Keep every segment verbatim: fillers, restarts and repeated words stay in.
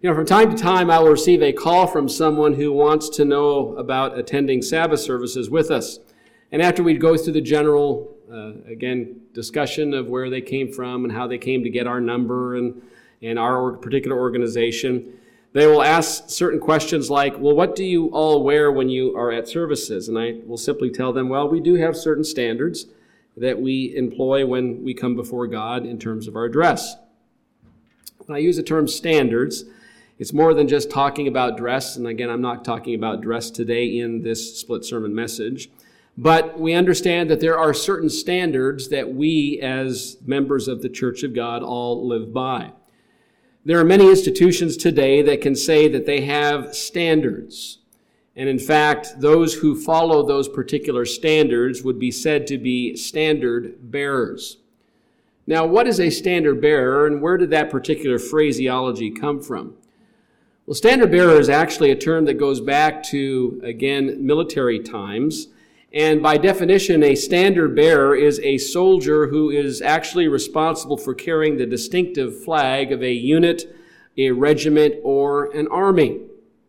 You know, from time to time, I will receive a call from someone who wants to know about attending Sabbath services with us. And after we go through the general, uh, again, discussion of where they came from and how they came to get our number and, and our particular organization, they will ask certain questions like, well, what do you all wear when you are at services? And I will simply tell them, well, we do have certain standards that we employ when we come before God in terms of our dress. When I use the term standards, it's more than just talking about dress, and again, I'm not talking about dress today in this split sermon message, but we understand that there are certain standards that we as members of the Church of God all live by. There are many institutions today that can say that they have standards, and in fact, those who follow those particular standards would be said to be standard bearers. Now, what is a standard bearer, and where did that particular phraseology come from? Well, standard bearer is actually a term that goes back to, again, military times. And by definition, a standard bearer is a soldier who is actually responsible for carrying the distinctive flag of a unit, a regiment, or an army.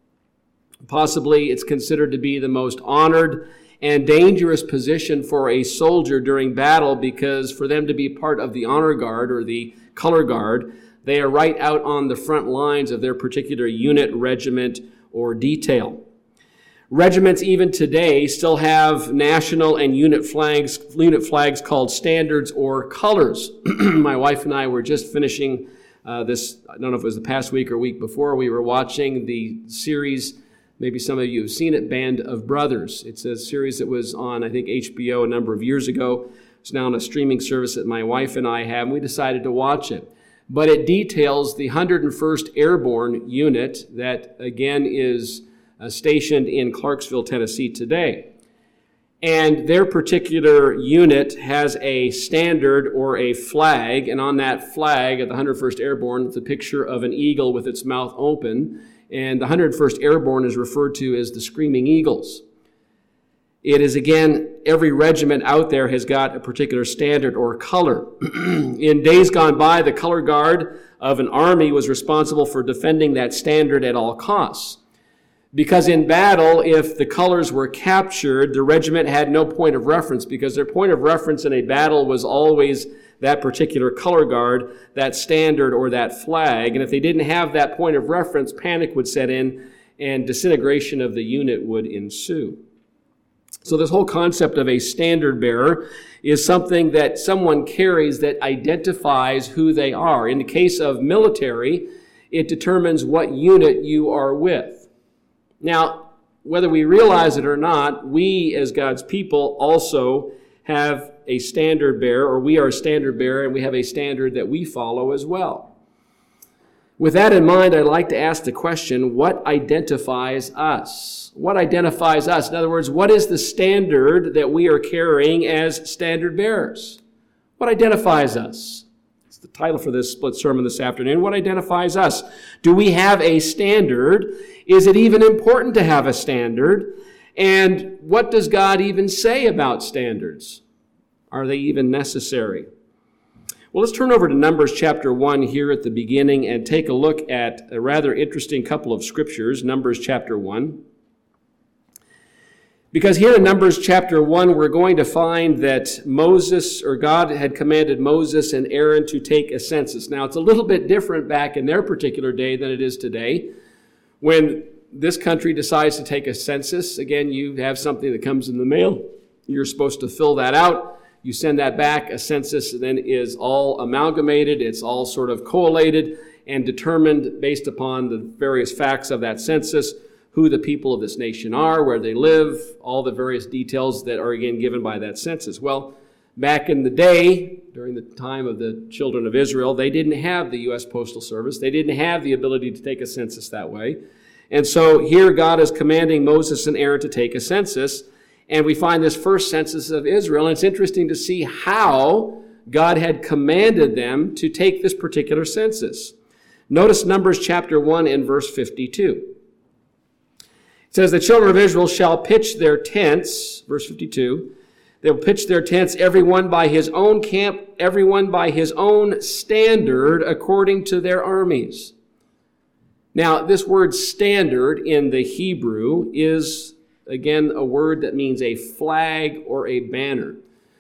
Possibly, it's considered to be the most honored and dangerous position for a soldier during battle because for them to be part of the honor guard or the color guard, they are right out on the front lines of their particular unit, regiment, or detail. Regiments even today still have national and unit flags, unit flags called standards or colors. My wife and I were just finishing uh, this, I don't know if it was the past week or week before, we were watching the series, maybe some of you have seen it, Band of Brothers. It's a series that was on, I think, H B O a number of years ago. It's now on a streaming service that my wife and I have, and we decided to watch it. But it details the one hundred first Airborne Unit that, again, is uh, stationed in Clarksville, Tennessee today. And their particular unit has a standard or a flag, and on that flag of the one hundred first Airborne is a picture of an eagle with its mouth open, and the one hundred first Airborne is referred to as the Screaming Eagles. It is, again, every regiment out there has got a particular standard or color. In days gone by, the color guard of an army was responsible for defending that standard at all costs. Because in battle, if the colors were captured, the regiment had no point of reference because their point of reference in a battle was always that particular color guard, that standard or that flag. And if they didn't have that point of reference, panic would set in and disintegration of the unit would ensue. So this whole concept of a standard bearer is something that someone carries that identifies who they are. In the case of military, it determines what unit you are with. Now, whether we realize it or not, we as God's people also have a standard bearer, or we are a standard bearer, and we have a standard that we follow as well. With that in mind, I'd like to ask the question, what identifies us? What identifies us? In other words, what is the standard that we are carrying as standard bearers? What identifies us? It's the title for this split sermon this afternoon. What identifies us? Do we have a standard? Is it even important to have a standard? And what does God even say about standards? Are they even necessary? Well, let's turn over to Numbers chapter one here at the beginning and take a look at a rather interesting couple of scriptures, Numbers chapter one. Because here in Numbers chapter one, we're going to find that Moses, or God had commanded Moses and Aaron to take a census. Now, it's a little bit different back in their particular day than it is today. When this country decides to take a census, again, you have something that comes in the mail. You're supposed to fill that out. You send that back. A census then is all amalgamated. It's all sort of collated and determined based upon the various facts of that census, who the people of this nation are, where they live, all the various details that are again given by that census. Well, back in the day, during the time of the children of Israel, they didn't have the U S Postal Service. They didn't have the ability to take a census that way. And so here God is commanding Moses and Aaron to take a census. And we find this first census of Israel, and it's interesting to see how God had commanded them to take this particular census. Notice Numbers chapter one and verse fifty-two. It says, the children of Israel shall pitch their tents, verse fifty-two, they will pitch their tents, everyone by his own camp, everyone by his own standard, according to their armies. Now, this word standard in the Hebrew is, again, a word that means a flag or a banner.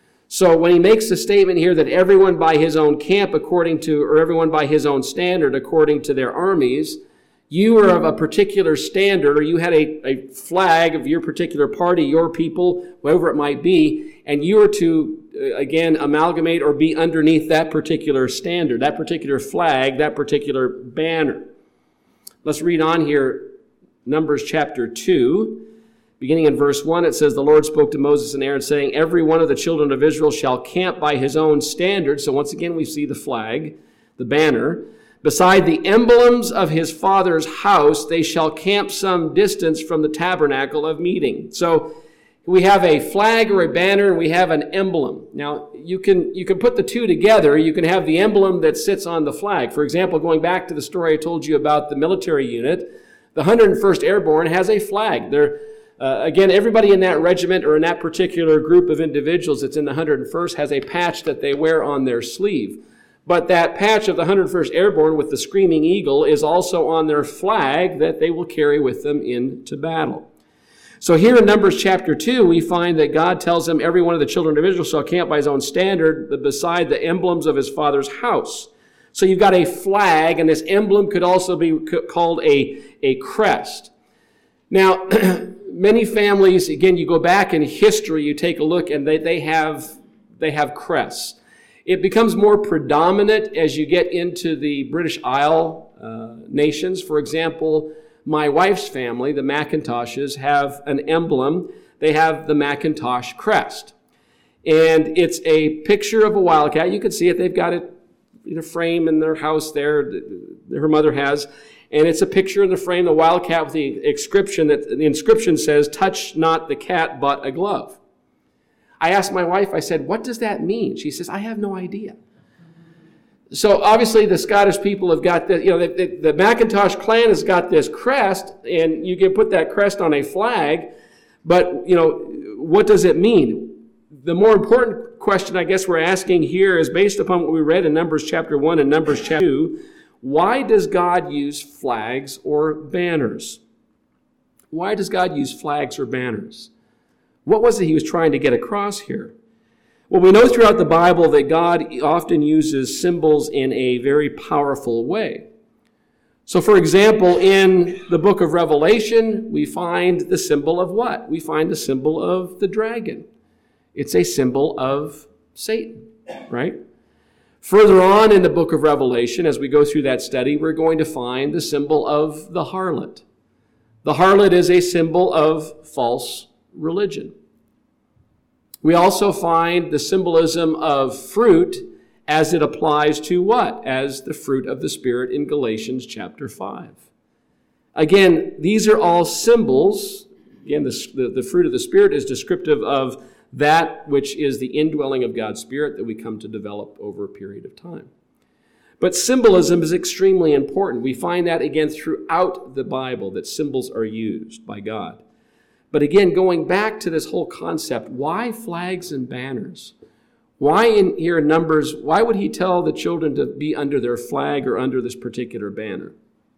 So when he makes the statement here that everyone by his own camp according to, or everyone by his own standard according to their armies, you were of a particular standard, or you had a, a flag of your particular party, your people, whoever it might be, and you were to, uh, again, amalgamate or be underneath that particular standard, that particular flag, that particular banner. Let's read on here, Numbers chapter two. Beginning in verse one, it says, "The Lord spoke to Moses and Aaron, saying, Every one of the children of Israel shall camp by his own standard." So once again, we see the flag, the banner. "Beside the emblems of his father's house, they shall camp some distance from the tabernacle of meeting." So we have a flag or a banner, and we have an emblem. Now, you can you can put the two together. You can have the emblem that sits on the flag. For example, going back to the story I told you about the military unit, the one hundred first Airborne has a flag. They're Uh, again, everybody in that regiment or in that particular group of individuals that's in the one hundred first has a patch that they wear on their sleeve. But that patch of the one hundred first Airborne with the screaming eagle is also on their flag that they will carry with them into battle. So here in Numbers chapter two, we find that God tells them, every one of the children of Israel shall camp by his own standard beside the emblems of his father's house. So you've got a flag, and this emblem could also be called a, a crest. Now, many families, again, you go back in history, you take a look, and they, they have they have crests. It becomes more predominant as you get into the British Isle uh, nations. For example, my wife's family, the McIntoshes, have an emblem. They have the Macintosh crest. And it's a picture of a wildcat. You can see it. They've got it in a frame in their house there, her mother has. And it's a picture in the frame, the wildcat with the inscription that the inscription says, "Touch not the cat, but a glove." I asked my wife, I said, "What does that mean?" She says, "I have no idea." So obviously the Scottish people have got this, you know, the, the, the Macintosh clan has got this crest, and you can put that crest on a flag, but, you know, what does it mean? The more important question I guess we're asking here is based upon what we read in Numbers chapter one and Numbers chapter two. Why does God use flags or banners? Why does God use flags or banners? What was it he was trying to get across here? Well, we know throughout the Bible that God often uses symbols in a very powerful way. So, for example, in the book of Revelation, we find the symbol of what? We find the symbol of the dragon. It's a symbol of Satan, right? Further on in the book of Revelation, as we go through that study, we're going to find the symbol of the harlot. The harlot is a symbol of false religion. We also find the symbolism of fruit as it applies to what? As the fruit of the Spirit in Galatians chapter five. Again, these are all symbols. Again, the, the, the fruit of the Spirit is descriptive of that which is the indwelling of God's Spirit that we come to develop over a period of time. But symbolism is extremely important. We find that again throughout the Bible, that symbols are used by God. But again, going back to this whole concept, why flags and banners? Why in here in Numbers, why would he tell the children to be under their flag or under this particular banner?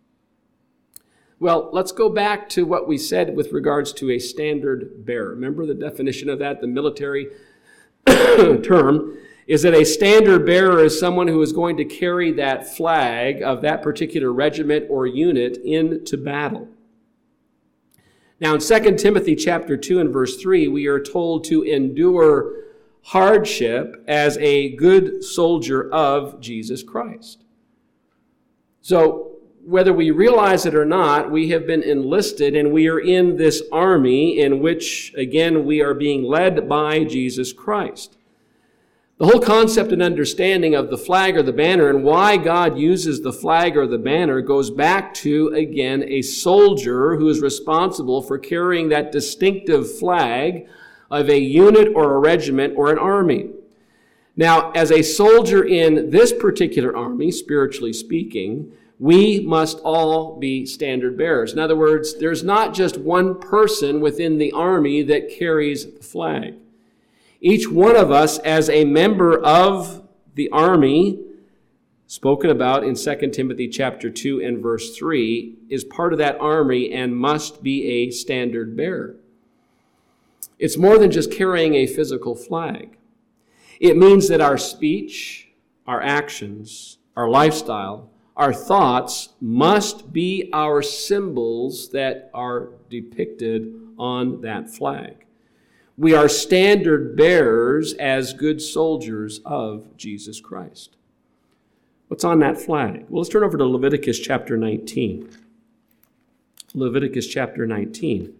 Well, let's go back to what we said with regards to a standard bearer. Remember the definition of that, the military term, is that a standard bearer is someone who is going to carry that flag of that particular regiment or unit into battle. Now in Second Timothy chapter two and verse three, we are told to endure hardship as a good soldier of Jesus Christ. So whether we realize it or not, we have been enlisted and we are in this army in which, again, we are being led by Jesus Christ. The whole concept and understanding of the flag or the banner and why God uses the flag or the banner goes back to, again, a soldier who is responsible for carrying that distinctive flag of a unit or a regiment or an army. Now, as a soldier in this particular army, spiritually speaking, we must all be standard bearers. In other words, there's not just one person within the army that carries the flag. Each one of us, as a member of the army, spoken about in Second Timothy chapter two and verse three, is part of that army and must be a standard bearer. It's more than just carrying a physical flag. It means that our speech, our actions, our lifestyle, our thoughts must be our symbols that are depicted on that flag. We are standard bearers as good soldiers of Jesus Christ. What's on that flag? Well, let's turn over to Leviticus chapter nineteen. Leviticus chapter nineteen.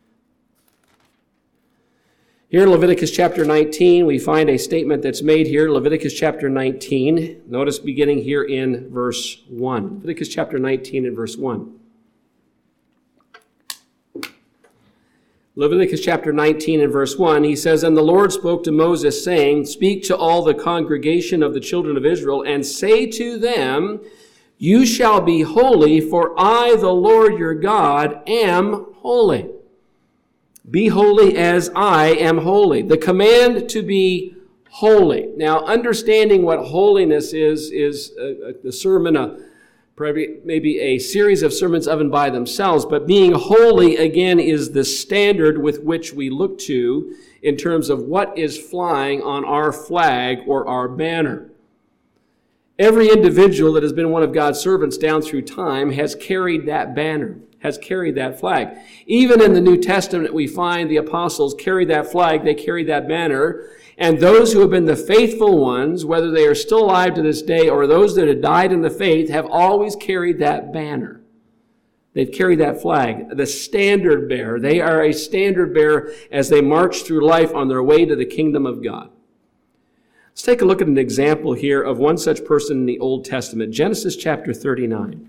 Here in Leviticus chapter nineteen, we find a statement that's made here, Leviticus chapter nineteen. Notice beginning here in verse one. Leviticus chapter nineteen and verse one. Leviticus chapter nineteen and verse one, he says, "And the Lord spoke to Moses, saying, Speak to all the congregation of the children of Israel, and say to them, You shall be holy, for I, the Lord your God, am holy. Be holy as I am holy." The command to be holy. Now, understanding what holiness is, is a, a, a sermon, a, probably maybe a series of sermons of and by themselves, but being holy, again, is the standard with which we look to in terms of what is flying on our flag or our banner. Every individual that has been one of God's servants down through time has carried that banner, has carried that flag. Even in the New Testament, we find the apostles carry that flag, they carry that banner, and those who have been the faithful ones, whether they are still alive to this day or those that have died in the faith, have always carried that banner. They've carried that flag, the standard bearer. They are a standard bearer as they march through life on their way to the kingdom of God. Let's take a look at an example here of one such person in the Old Testament, Genesis chapter thirty-nine.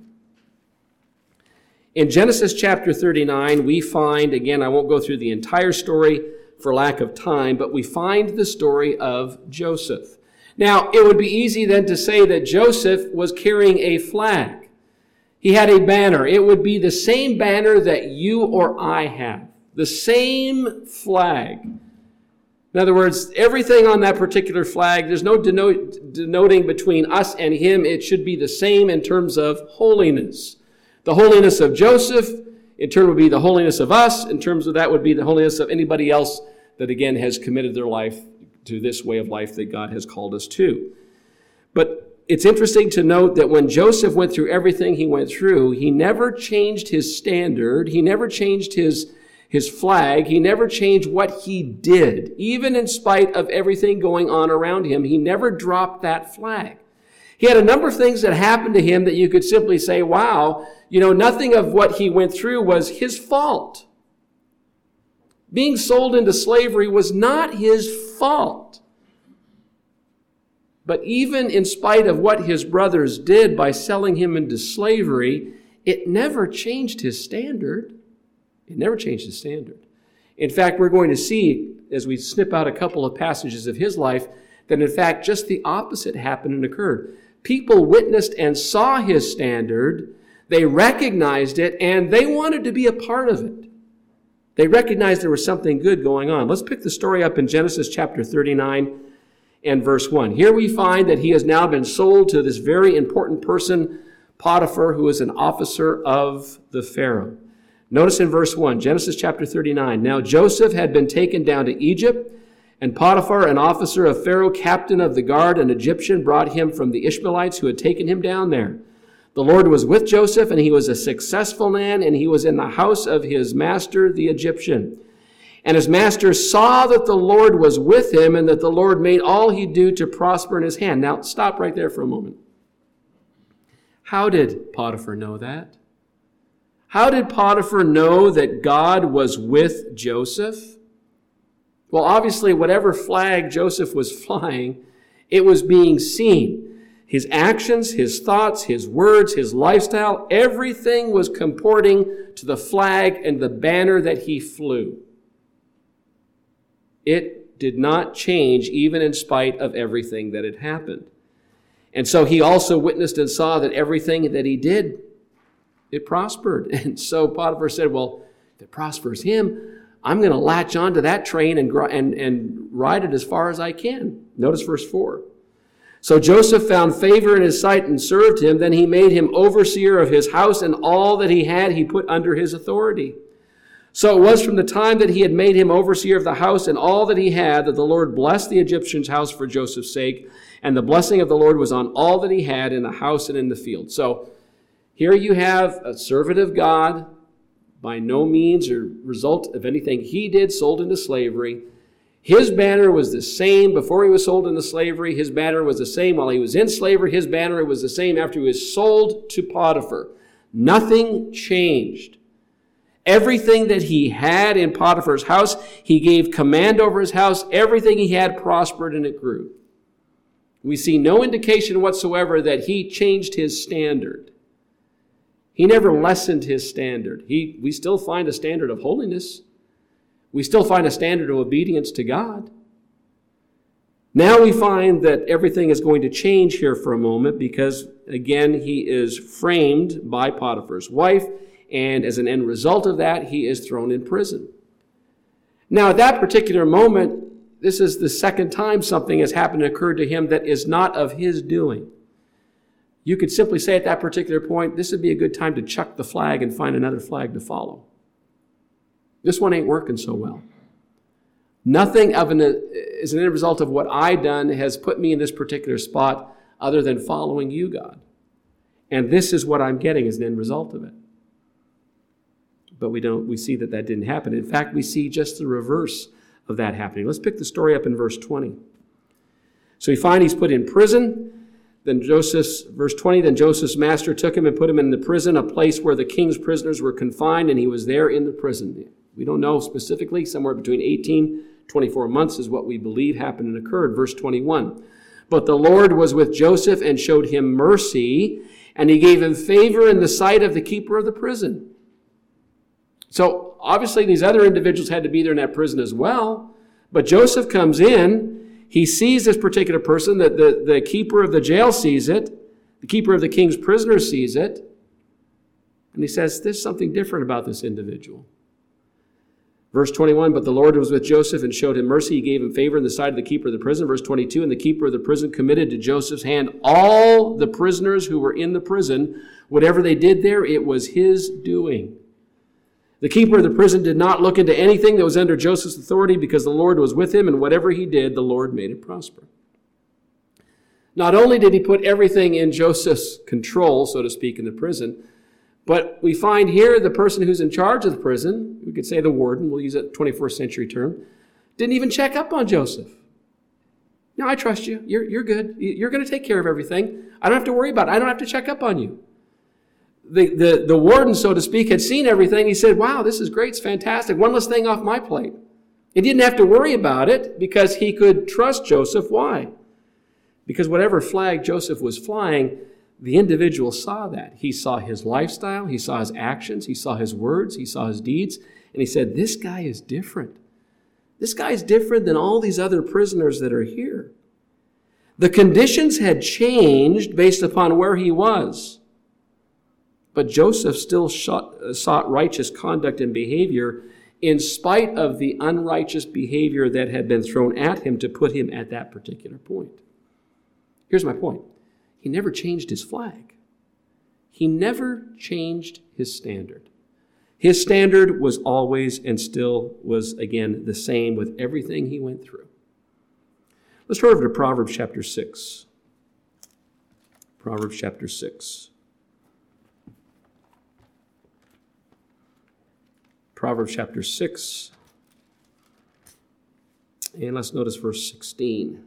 In Genesis chapter thirty-nine, we find, again, I won't go through the entire story for lack of time, but we find the story of Joseph. Now, it would be easy then to say that Joseph was carrying a flag. He had a banner. It would be the same banner that you or I have, the same flag. In other words, everything on that particular flag, there's no denote, denoting between us and him. It should be the same in terms of holiness. The holiness of Joseph, in turn, would be the holiness of us. In terms of that, would be the holiness of anybody else that, again, has committed their life to this way of life that God has called us to. But it's interesting to note that when Joseph went through everything he went through, he never changed his standard. He never changed his, his flag. He never changed what he did. Even in spite of everything going on around him, he never dropped that flag. He had a number of things that happened to him that you could simply say, wow, you know, nothing of what he went through was his fault. Being sold into slavery was not his fault. But even in spite of what his brothers did by selling him into slavery, it never changed his standard. It never changed his standard. In fact, we're going to see, as we snip out a couple of passages of his life, that in fact just the opposite happened and occurred. People witnessed and saw his standard, they recognized it, and they wanted to be a part of it. They recognized there was something good going on. Let's pick the story up in Genesis chapter thirty-nine and verse one. Here we find that he has now been sold to this very important person, Potiphar, who is an officer of the Pharaoh. Notice in verse one, Genesis chapter thirty-nine, "Now Joseph had been taken down to Egypt, and Potiphar, an officer of Pharaoh, captain of the guard, an Egyptian, brought him from the Ishmaelites who had taken him down there. The Lord was with Joseph, and he was a successful man, and he was in the house of his master, the Egyptian. And his master saw that the Lord was with him, and that the Lord made all he do to prosper in his hand." Now, stop right there for a moment. How did Potiphar know that? How did Potiphar know that God was with Joseph? Well, obviously, whatever flag Joseph was flying, it was being seen. His actions, his thoughts, his words, his lifestyle, everything was comporting to the flag and the banner that he flew. It did not change even in spite of everything that had happened. And so he also witnessed and saw that everything that he did, it prospered. And so Potiphar said, well, if it prospers him, I'm going to latch onto that train and, and, and ride it as far as I can. Notice verse four. So Joseph found favor in his sight and served him. Then he made him overseer of his house, and all that he had he put under his authority. So it was from the time that he had made him overseer of the house and all that he had that the Lord blessed the Egyptian's house for Joseph's sake, and the blessing of the Lord was on all that he had in the house and in the field. So here you have a servant of God, by no means or result of anything he did, sold into slavery. His banner was the same before he was sold into slavery. His banner was the same while he was in slavery. His banner was the same after he was sold to Potiphar. Nothing changed. Everything that he had in Potiphar's house, he gave command over his house. Everything he had prospered and it grew. We see no indication whatsoever that he changed his standard. He never lessened his standard. He, we still find a standard of holiness. We still find a standard of obedience to God. Now we find that everything is going to change here for a moment because, again, he is framed by Potiphar's wife, and as an end result of that, he is thrown in prison. Now, at that particular moment, this is the second time something has happened and occurred to him that is not of his doing. You could simply say at that particular point, this would be a good time to chuck the flag and find another flag to follow. This one ain't working so well. Nothing of an, as an end result of what I done has put me in this particular spot other than following you, God. And this is what I'm getting as an end result of it. But we don't, we see that that didn't happen. In fact, we see just the reverse of that happening. Let's pick the story up in verse twenty. So we find he's put in prison. Then Joseph's, verse twenty, then Joseph's master took him and put him in the prison, a place where the king's prisoners were confined, and he was there in the prison. We don't know specifically, somewhere between eighteen, twenty-four months is what we believe happened and occurred. Verse twenty-one, but the Lord was with Joseph and showed him mercy, and he gave him favor in the sight of the keeper of the prison. So obviously these other individuals had to be there in that prison as well. But Joseph comes in, he sees this particular person, that the, the keeper of the jail sees it, the keeper of the king's prisoner sees it, and he says, there's something different about this individual. Verse twenty-one, but the Lord was with Joseph and showed him mercy. He gave him favor in the sight of the keeper of the prison. Verse twenty-two, and the keeper of the prison committed to Joseph's hand all the prisoners who were in the prison. Whatever they did there, it was his doing. The keeper of the prison did not look into anything that was under Joseph's authority because the Lord was with him, and whatever he did, the Lord made it prosper. Not only did he put everything in Joseph's control, so to speak, in the prison, but we find here the person who's in charge of the prison, we could say the warden, we'll use a twenty-first century term, didn't even check up on Joseph. No, I trust you. You're, you're good. You're going to take care of everything. I don't have to worry about it. I don't have to check up on you. The, the, the warden, so to speak, had seen everything. He said, wow, this is great. It's fantastic. One less thing off my plate. He didn't have to worry about it because he could trust Joseph. Why? Because whatever flag Joseph was flying, the individual saw that. He saw his lifestyle. He saw his actions. He saw his words. He saw his deeds. And he said, this guy is different. This guy is different than all these other prisoners that are here. The conditions had changed based upon where he was. But Joseph still sought righteous conduct and behavior in spite of the unrighteous behavior that had been thrown at him to put him at that particular point. Here's my point. He never changed his flag. He never changed his standard. His standard was always and still was, again, the same with everything he went through. Let's turn over to Proverbs chapter six. Proverbs chapter six. Proverbs chapter six, and let's notice verse sixteen.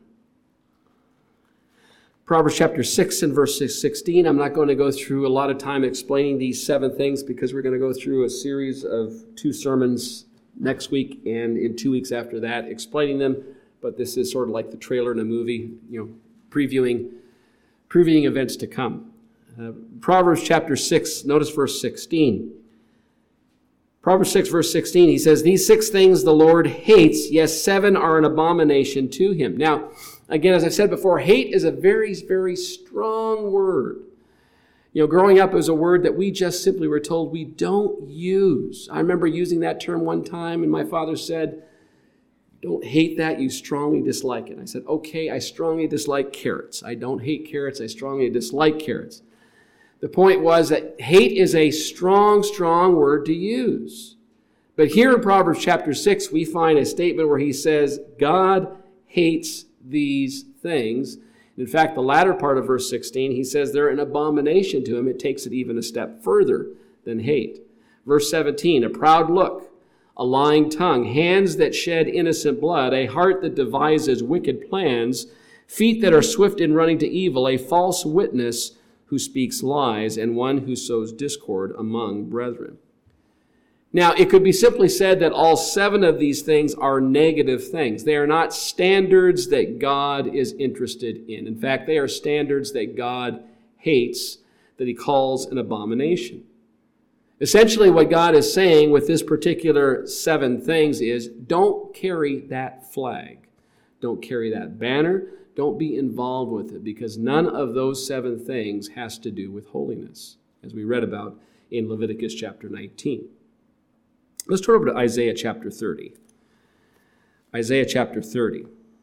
Proverbs chapter six and verse sixteen. I'm not going to go through a lot of time explaining these seven things because we're going to go through a series of two sermons next week and in two weeks after that explaining them. But this is sort of like the trailer in a movie, you know, previewing, previewing events to come. Uh, Proverbs chapter six, notice verse sixteen. Proverbs six, verse sixteen, he says, these six things the Lord hates, yes, seven are an abomination to him. Now, again, as I said before, hate is a very, very strong word. You know, growing up, it was a word that we just simply were told we don't use. I remember using that term one time, and my father said, Don't hate that, you strongly dislike it. I said, okay, I strongly dislike carrots. I don't hate carrots, I strongly dislike carrots. The point was that hate is a strong, strong word to use. But here in Proverbs chapter six, we find a statement where he says, God hates these things. In fact, the latter part of verse sixteen, he says they're an abomination to him. It takes it even a step further than hate. Verse seventeen, a proud look, a lying tongue, hands that shed innocent blood, a heart that devises wicked plans, feet that are swift in running to evil, a false witness who speaks lies, and one who sows discord among brethren. Now, it could be simply said that all seven of these things are negative things. They are not standards that God is interested in. In fact, they are standards that God hates, that he calls an abomination. Essentially, what God is saying with this particular seven things is, don't carry that flag. Don't carry that banner. Don't be involved with it, because none of those seven things has to do with holiness, as we read about in Leviticus chapter nineteen. Let's turn over to Isaiah chapter thirty. Isaiah chapter thirty.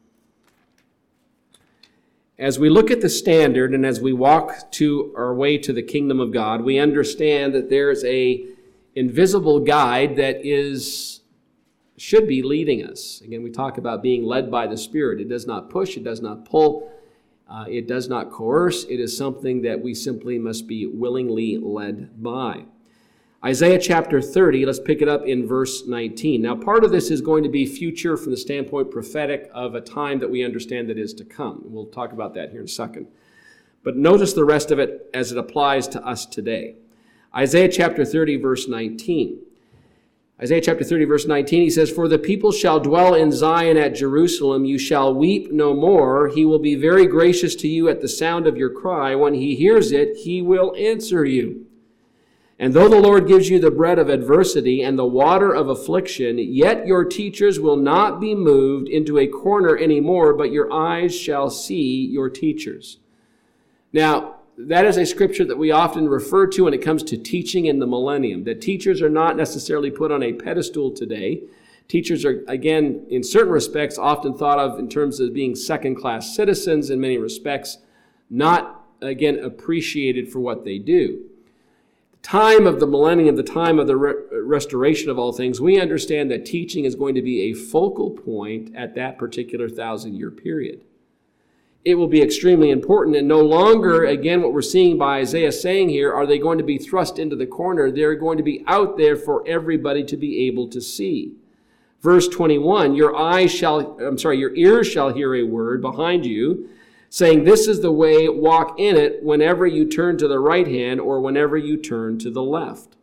As we look at the standard and as we walk to our way to the kingdom of God, we understand that there's a invisible guide that is should be leading us. Again, we talk about being led by the Spirit. It does not push, it does not pull, uh, it does not coerce. It is something that we simply must be willingly led by. Isaiah chapter thirty, let's pick it up in verse nineteen. Now, part of this is going to be future from the standpoint prophetic of a time that we understand that is to come. We'll talk about that here in a second. But notice the rest of it as it applies to us today. Isaiah chapter thirty, verse nineteen. Isaiah chapter thirty, verse nineteen, he says, "For the people shall dwell in Zion at Jerusalem. You shall weep no more. He will be very gracious to you at the sound of your cry. When he hears it, he will answer you. And though the Lord gives you the bread of adversity and the water of affliction, yet your teachers will not be moved into a corner anymore, but your eyes shall see your teachers." Now, that is a scripture that we often refer to when it comes to teaching in the millennium, that teachers are not necessarily put on a pedestal today. Teachers are, again, in certain respects, often thought of in terms of being second-class citizens, in many respects, not, again, appreciated for what they do. Time of the millennium, the time of the re- restoration of all things, we understand that teaching is going to be a focal point at that particular thousand-year period. It will be extremely important, and no longer, again, what we're seeing by Isaiah saying here, are they going to be thrust into the corner. They're going to be out there for everybody to be able to see. Verse twenty-one, your eyes shall, I'm sorry, your ears shall hear a word behind you, saying, "This is the way, walk in it whenever you turn to the right hand or whenever you turn to the left."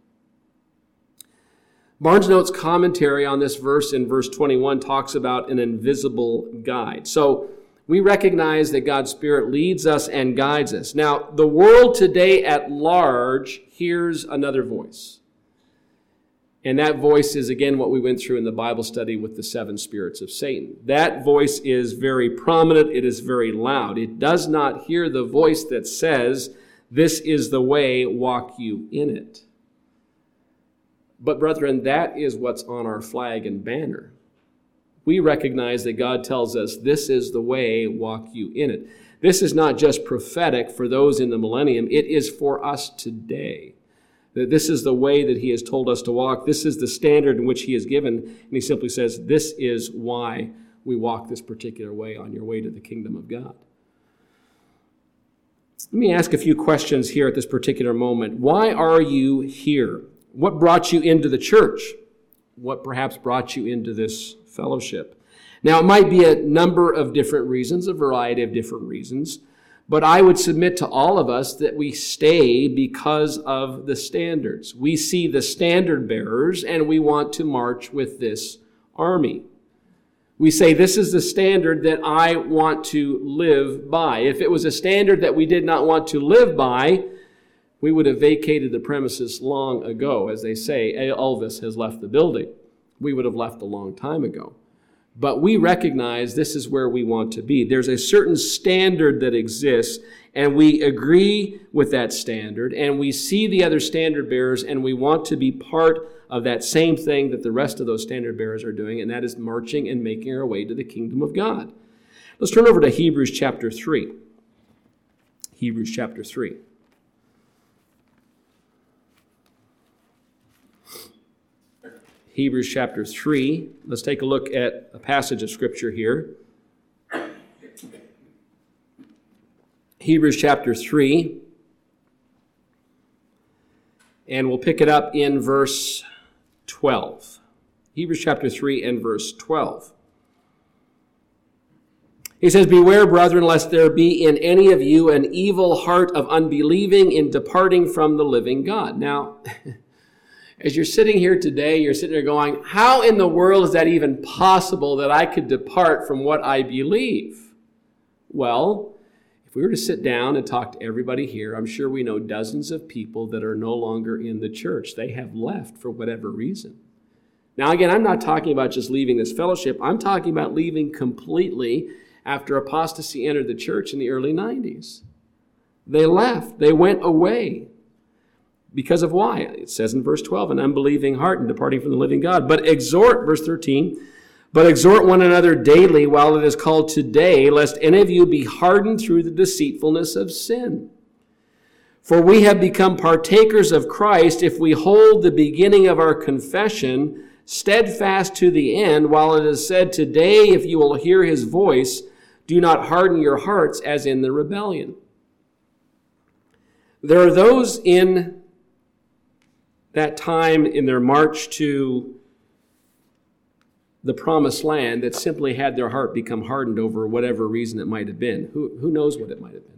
Barnes Notes commentary on this verse in verse twenty-one talks about an invisible guide. So we recognize that God's Spirit leads us and guides us. Now, the world today at large hears another voice. And that voice is, again, what we went through in the Bible study with the seven spirits of Satan. That voice is very prominent. It is very loud. It does not hear the voice that says, "This is the way, walk you in it." But brethren, that is what's on our flag and banner. We recognize that God tells us, "This is the way, walk you in it." This is not just prophetic for those in the millennium. It is for us today. That this is the way that he has told us to walk. This is the standard in which he has given. And he simply says, this is why we walk this particular way on your way to the kingdom of God. Let me ask a few questions here at this particular moment. Why are you here? What brought you into the church? What perhaps brought you into this fellowship? Now, it might be a number of different reasons, a variety of different reasons. But I would submit to all of us that we stay because of the standards. We see the standard bearers and we want to march with this army. We say, this is the standard that I want to live by. If it was a standard that we did not want to live by, we would have vacated the premises long ago. As they say, Elvis has left the building. We would have left a long time ago. But we recognize this is where we want to be. There's a certain standard that exists, and we agree with that standard, and we see the other standard bearers, and we want to be part of that same thing that the rest of those standard bearers are doing, and that is marching and making our way to the kingdom of God. Let's turn over to Hebrews chapter three. Hebrews chapter three. Hebrews chapter three. Let's take a look at a passage of Scripture here. Hebrews chapter three. And we'll pick it up in verse twelve. Hebrews chapter three and verse twelve. He says, "Beware, brethren, lest there be in any of you an evil heart of unbelieving in departing from the living God." Now, as you're sitting here today, you're sitting there going, how in the world is that even possible that I could depart from what I believe? Well, if we were to sit down and talk to everybody here, I'm sure we know dozens of people that are no longer in the church. They have left for whatever reason. Now, again, I'm not talking about just leaving this fellowship. I'm talking about leaving completely after apostasy entered the church in the early nineties. They left. They went away. Because of why? It says in verse twelve, an unbelieving heart and departing from the living God. But exhort, verse thirteen, but exhort one another daily while it is called today, lest any of you be hardened through the deceitfulness of sin. For we have become partakers of Christ if we hold the beginning of our confession steadfast to the end, while it is said, today, if you will hear his voice, do not harden your hearts as in the rebellion. There are those in that time in their march to the promised land that simply had their heart become hardened over whatever reason it might have been. Who, who knows what it might have been?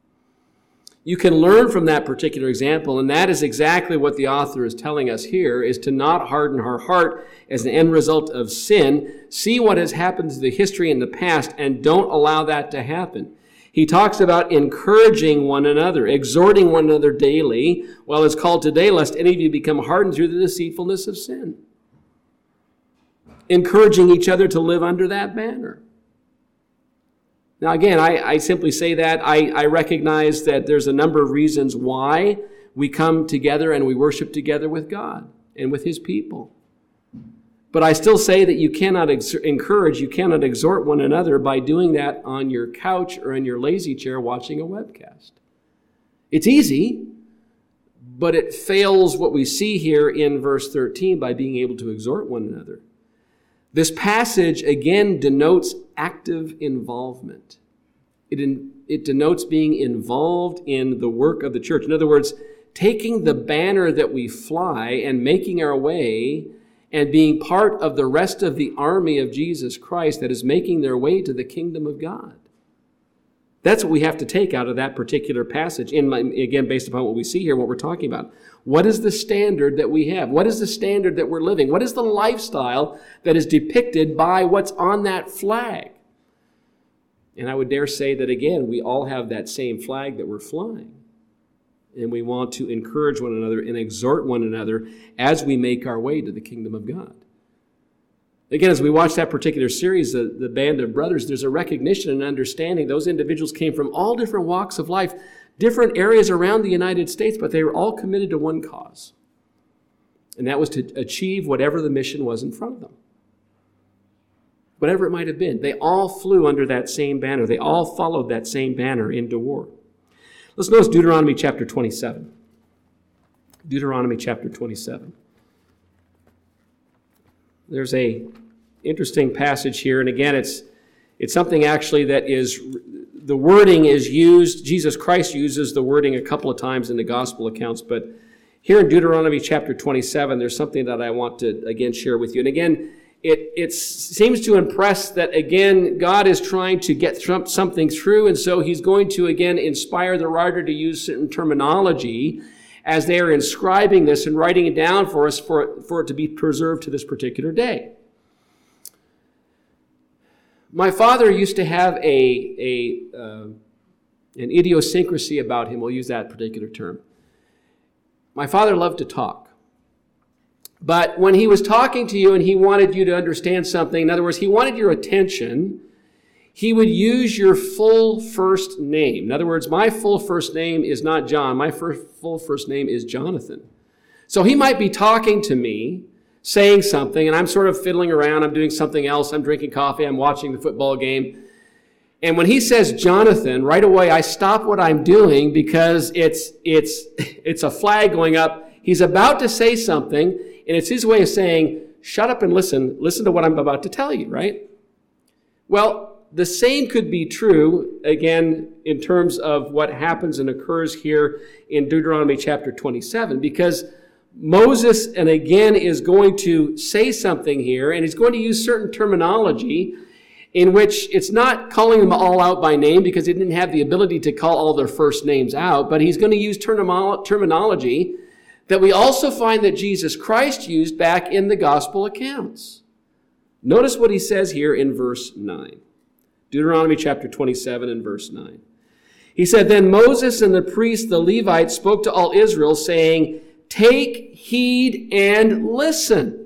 You can learn from that particular example, and that is exactly what the author is telling us here, is to not harden our heart as an end result of sin. See what has happened to the history in the past, and don't allow that to happen. He talks about encouraging one another, exhorting one another daily, while it's called today, lest any of you become hardened through the deceitfulness of sin. Encouraging each other to live under that banner. Now again, I, I simply say that. I, I recognize that there's a number of reasons why we come together and we worship together with God and with his people. But I still say that you cannot ex- encourage, you cannot exhort one another by doing that on your couch or in your lazy chair watching a webcast. It's easy, but it fails what we see here in verse thirteen by being able to exhort one another. This passage again denotes active involvement. It, in, it denotes being involved in the work of the church. In other words, taking the banner that we fly and making our way and being part of the rest of the army of Jesus Christ that is making their way to the kingdom of God. That's what we have to take out of that particular passage. In my, again, based upon what we see here, what we're talking about. What is the standard that we have? What is the standard that we're living? What is the lifestyle that is depicted by what's on that flag? And I would dare say that, again, we all have that same flag that we're flying. And we want to encourage one another and exhort one another as we make our way to the kingdom of God. Again, as we watch that particular series, the, the Band of Brothers, there's a recognition and understanding. Those individuals came from all different walks of life, different areas around the United States, but they were all committed to one cause. And that was to achieve whatever the mission was in front of them. Whatever it might have been. They all flew under that same banner. They all followed that same banner into war. Let's notice Deuteronomy chapter twenty-seven. Deuteronomy chapter twenty-seven. There's a interesting passage here, and again, it's it's something actually that is, the wording is used, Jesus Christ uses the wording a couple of times in the gospel accounts, but here in Deuteronomy chapter twenty-seven, there's something that I want to, again, share with you. And again, it, it seems to impress that, again, God is trying to get something through, and so he's going to, again, inspire the writer to use certain terminology as they are inscribing this and writing it down for us for, for it to be preserved to this particular day. My father used to have a, a uh, an idiosyncrasy about him. We'll use that particular term. My father loved to talk. But when he was talking to you and he wanted you to understand something, in other words, he wanted your attention, he would use your full first name. In other words, my full first name is not John. My first, full first name is Jonathan. So he might be talking to me, saying something, and I'm sort of fiddling around. I'm doing something else. I'm drinking coffee. I'm watching the football game. And when he says Jonathan, right away I stop what I'm doing because it's it's it's a flag going up. He's about to say something, and it's his way of saying, shut up and listen. Listen to what I'm about to tell you, right? Well, the same could be true, again, in terms of what happens and occurs here in Deuteronomy chapter twenty-seven, because Moses, and again, is going to say something here, and he's going to use certain terminology in which it's not calling them all out by name because he didn't have the ability to call all their first names out, but he's going to use termino- terminology that we also find that Jesus Christ used back in the gospel accounts. Notice what he says here in verse nine. Deuteronomy chapter twenty-seven and verse nine. He said, "Then Moses and the priests, the Levites, spoke to all Israel, saying, 'Take heed and listen.'"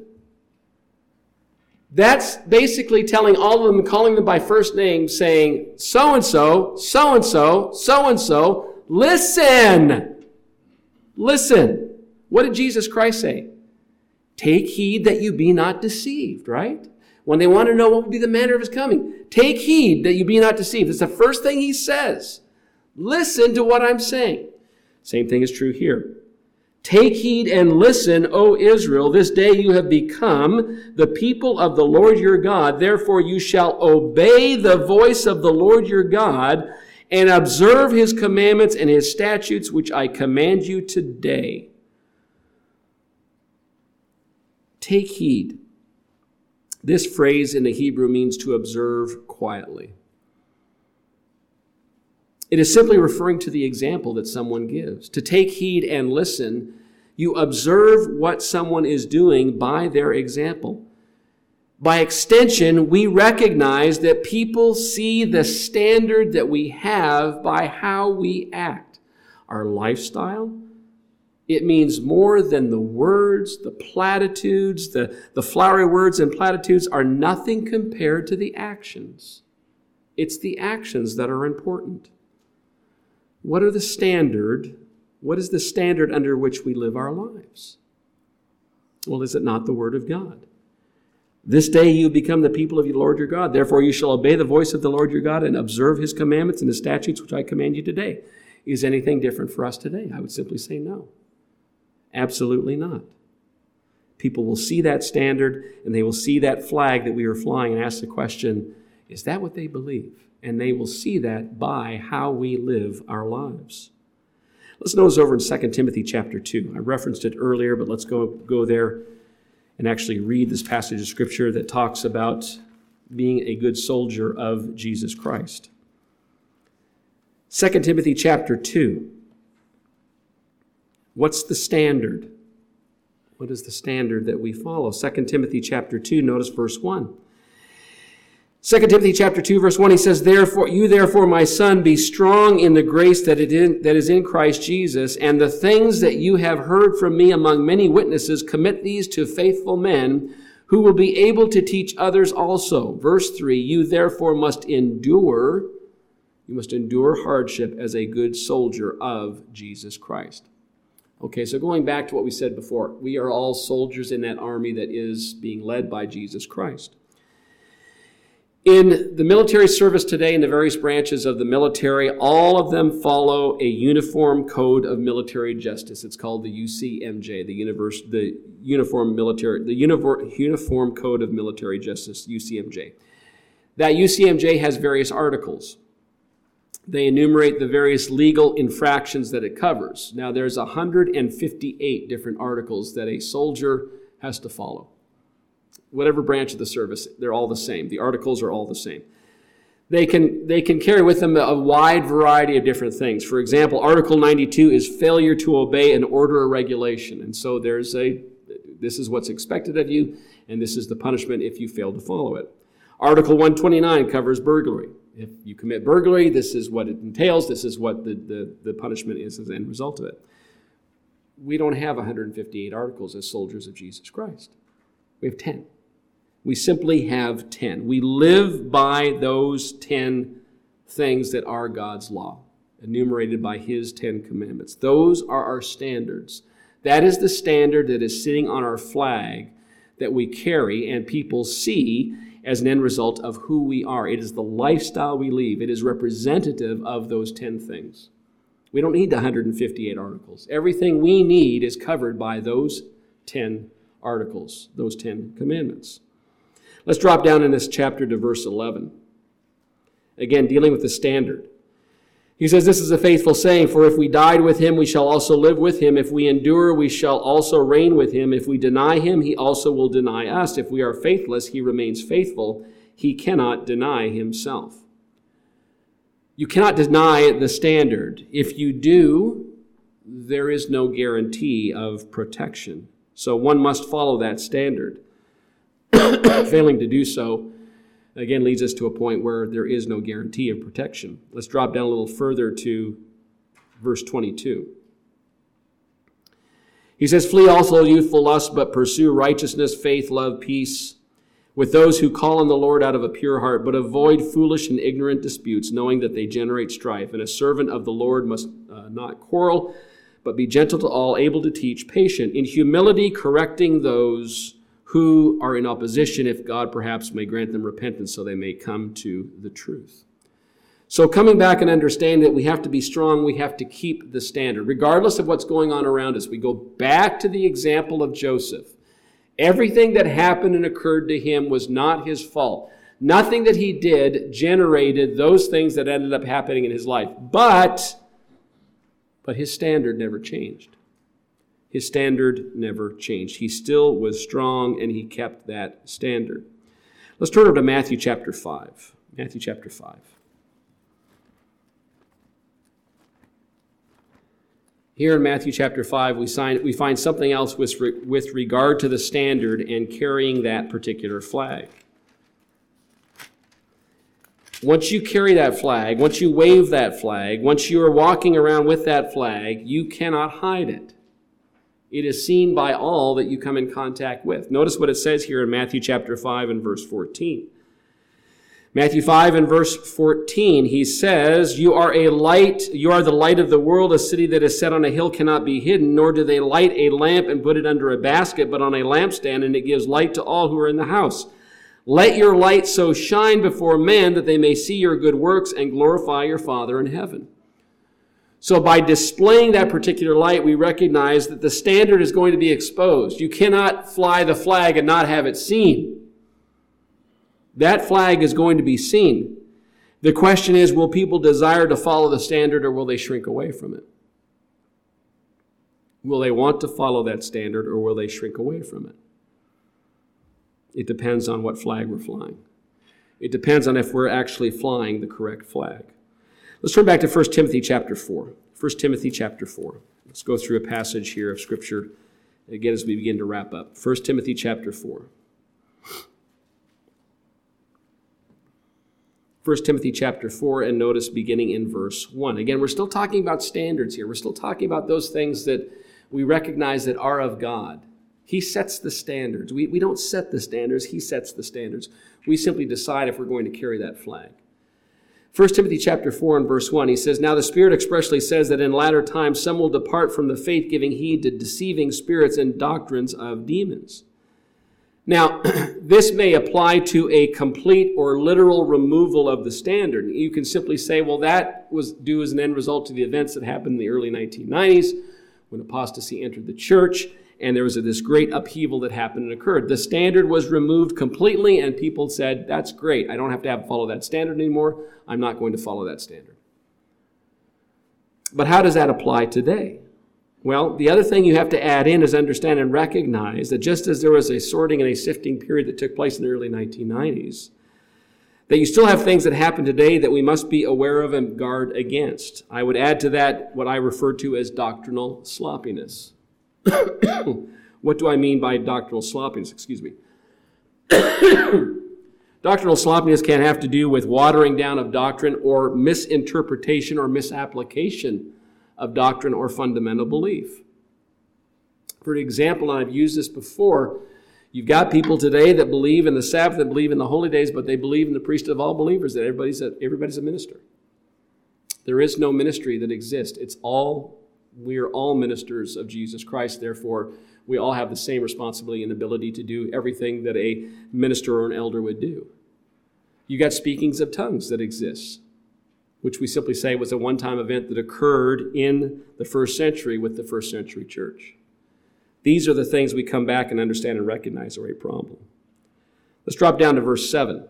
That's basically telling all of them, calling them by first name, saying, so-and-so, so-and-so, so-and-so, listen. Listen. What did Jesus Christ say? Take heed that you be not deceived, right? When they want to know what will be the manner of his coming, take heed that you be not deceived. It's the first thing he says. Listen to what I'm saying. Same thing is true here. Take heed and listen, O Israel. This day you have become the people of the Lord your God. Therefore you shall obey the voice of the Lord your God and observe his commandments and his statutes, which I command you today. Take heed. This phrase in the Hebrew means to observe quietly. It is simply referring to the example that someone gives. To take heed and listen, you observe what someone is doing by their example. By extension, we recognize that people see the standard that we have by how we act. Our lifestyle, it means more than the words, the platitudes, the, the flowery words and platitudes are nothing compared to the actions. It's the actions that are important. What are the standard? What is the standard under which we live our lives? Well, is it not the Word of God? This day you become the people of the Lord your God. Therefore you shall obey the voice of the Lord your God and observe his commandments and his statutes, which I command you today. Is anything different for us today? I would simply say no. Absolutely not. People will see that standard and they will see that flag that we are flying and ask the question, is that what they believe? And they will see that by how we live our lives. Let's notice over in Second Timothy chapter two. I referenced it earlier, but let's go, go there and actually read this passage of Scripture that talks about being a good soldier of Jesus Christ. Second Timothy chapter two. What's the standard? What is the standard that we follow? Second Timothy chapter two, notice verse one. Second Timothy chapter two, verse one, he says, "Therefore, you therefore, my son, be strong in the grace that it in, that is in Christ Jesus, and the things that you have heard from me among many witnesses, commit these to faithful men who will be able to teach others also." Verse three, "You therefore must endure, you must endure hardship as a good soldier of Jesus Christ." Okay, so going back to what we said before, we are all soldiers in that army that is being led by Jesus Christ. In the military service today, in the various branches of the military, all of them follow a uniform code of military justice. It's called the U C M J, the, universe, the Uniform Military, the Uniform Code of Military Justice, U C M J. That U C M J has various articles. They enumerate the various legal infractions that it covers. Now, there's one hundred fifty-eight different articles that a soldier has to follow. Whatever branch of the service, they're all the same. The articles are all the same. They can, they can carry with them a wide variety of different things. For example, Article ninety-two is failure to obey an order or regulation. And so there's a, this is what's expected of you, and this is the punishment if you fail to follow it. Article one twenty-nine covers burglary. If you commit burglary, this is what it entails. This is what the, the, the punishment is as an end result of it. we don't have one hundred fifty-eight articles as soldiers of Jesus Christ. We have ten. We simply have ten. We live by those ten things that are God's law, enumerated by his Ten Commandments. Those are our standards. That is the standard that is sitting on our flag that we carry and people see as an end result of who we are. It is the lifestyle we live. It is representative of those ten things. We don't need the one hundred fifty-eight articles. Everything we need is covered by those ten articles, those ten commandments. Let's drop down in this chapter to verse eleven. Again, dealing with the standard. He says, this is a faithful saying, for if we died with him, we shall also live with him. If we endure, we shall also reign with him. If we deny him, he also will deny us. If we are faithless, he remains faithful. He cannot deny himself. You cannot deny the standard. If you do, there is no guarantee of protection. So one must follow that standard. Failing to do so, again, leads us to a point where there is no guarantee of protection. Let's drop down a little further to verse twenty-two. He says, flee also youthful lust, but pursue righteousness, faith, love, peace, with those who call on the Lord out of a pure heart, but avoid foolish and ignorant disputes, knowing that they generate strife. And a servant of the Lord must uh, not quarrel, but be gentle to all, able to teach, patient, in humility correcting those who are in opposition, if God perhaps may grant them repentance so they may come to the truth. So coming back and understanding that we have to be strong, we have to keep the standard. Regardless of what's going on around us, we go back to the example of Joseph. Everything that happened and occurred to him was not his fault. Nothing that he did generated those things that ended up happening in his life. But, but his standard never changed. His standard never changed. He still was strong, and he kept that standard. Let's turn over to Matthew chapter five. Matthew chapter five. Here in Matthew chapter five, we, sign, we find something else with, with regard to the standard and carrying that particular flag. Once you carry that flag, once you wave that flag, once you are walking around with that flag, you cannot hide it. It is seen by all that you come in contact with. Notice what it says here in Matthew chapter five and verse fourteen. Matthew five and verse fourteen, he says, You are a light, you are the light of the world. A city that is set on a hill cannot be hidden, nor do they light a lamp and put it under a basket, but on a lampstand, and it gives light to all who are in the house. Let your light so shine before men that they may see your good works and glorify your Father in heaven. So by displaying that particular light, we recognize that the standard is going to be exposed. You cannot fly the flag and not have it seen. That flag is going to be seen. The question is, will people desire to follow the standard, or will they shrink away from it? Will they want to follow that standard, or will they shrink away from it? It depends on what flag we're flying. It depends on if we're actually flying the correct flag. Let's turn back to First Timothy chapter four. First Timothy chapter four. Let's go through a passage here of Scripture again as we begin to wrap up. First Timothy chapter four. First Timothy chapter four, and notice beginning in verse one. Again, we're still talking about standards here. We're still talking about those things that we recognize that are of God. He sets the standards. We, we don't set the standards. He sets the standards. We simply decide if we're going to carry that flag. First Timothy chapter four and verse one, he says, Now the Spirit expressly says that in latter times some will depart from the faith, giving heed to deceiving spirits and doctrines of demons. Now, this may apply to a complete or literal removal of the standard. You can simply say, well, that was due as an end result to the events that happened in the early nineteen nineties when apostasy entered the church, and there was a, this great upheaval that happened and occurred. The standard was removed completely, and people said, that's great. I don't have to have follow that standard anymore. I'm not going to follow that standard. But how does that apply today? Well, the other thing you have to add in is understand and recognize that just as there was a sorting and a sifting period that took place in the early nineteen nineties, that you still have things that happen today that we must be aware of and guard against. I would add to that what I refer to as doctrinal sloppiness. What do I mean by doctrinal sloppiness? Excuse me. Doctrinal sloppiness can have to do with watering down of doctrine or misinterpretation or misapplication of doctrine or fundamental belief. For example, and I've used this before, you've got people today that believe in the Sabbath, that believe in the holy days, but they believe in the priesthood of all believers, that everybody's a, everybody's a minister. There is no ministry that exists. It's all, we are all ministers of Jesus Christ. Therefore, we all have the same responsibility and ability to do everything that a minister or an elder would do. You got speakings of tongues that exist, which we simply say was a one-time event that occurred in the first century with the first century church. These are the things we come back and understand and recognize are a problem. Let's drop down to verse seven.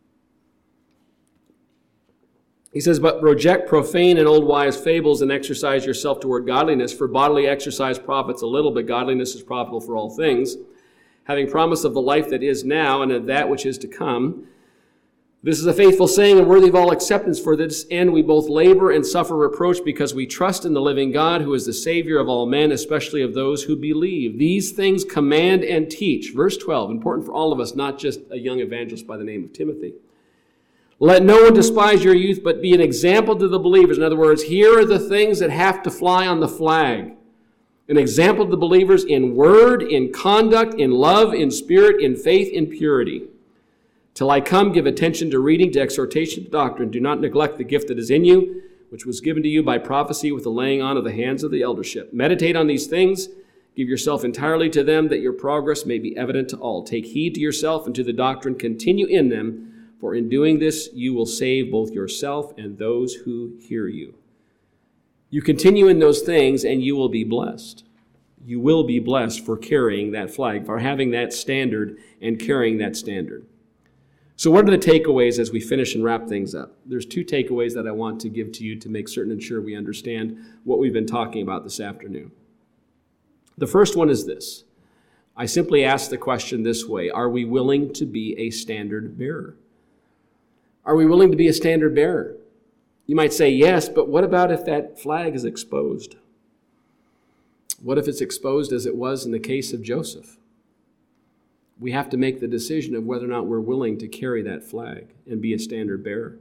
He says, "But reject profane and old wise fables and exercise yourself toward godliness, for bodily exercise profits a little, but godliness is profitable for all things, having promise of the life that is now and of that which is to come. This is a faithful saying and worthy of all acceptance. For this end we both labor and suffer reproach, because we trust in the living God, who is the Savior of all men, especially of those who believe. These things command and teach." Verse twelve, important for all of us, not just a young evangelist by the name of Timothy. "Let no one despise your youth, but be an example to the believers." In other words, here are the things that have to fly on the flag. An example to the believers in word, in conduct, in love, in spirit, in faith, in purity. "Till I come, give attention to reading, to exhortation, to doctrine. Do not neglect the gift that is in you, which was given to you by prophecy with the laying on of the hands of the eldership. Meditate on these things. Give yourself entirely to them, that your progress may be evident to all. Take heed to yourself and to the doctrine. Continue in them. For in doing this, you will save both yourself and those who hear you." You continue in those things and you will be blessed. You will be blessed for carrying that flag, for having that standard and carrying that standard. So what are the takeaways as we finish and wrap things up? There's two takeaways that I want to give to you to make certain and sure we understand what we've been talking about this afternoon. The first one is this. I simply ask the question this way: are we willing to be a standard bearer? Are we willing to be a standard bearer? You might say yes, but what about if that flag is exposed? What if it's exposed as it was in the case of Joseph? We have to make the decision of whether or not we're willing to carry that flag and be a standard bearer.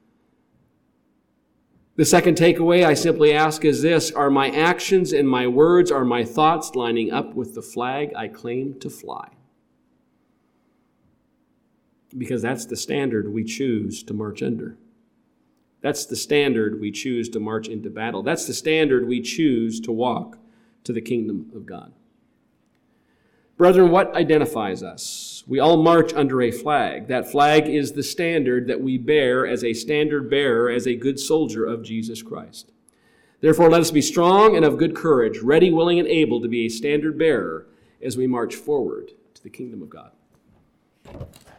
The second takeaway I simply ask is this: are my actions and my words, are my thoughts lining up with the flag I claim to fly? Because that's the standard we choose to march under. That's the standard we choose to march into battle. That's the standard we choose to walk to the kingdom of God. Brethren, what identifies us? We all march under a flag. That flag is the standard that we bear as a standard bearer, as a good soldier of Jesus Christ. Therefore, let us be strong and of good courage, ready, willing, and able to be a standard bearer as we march forward to the kingdom of God.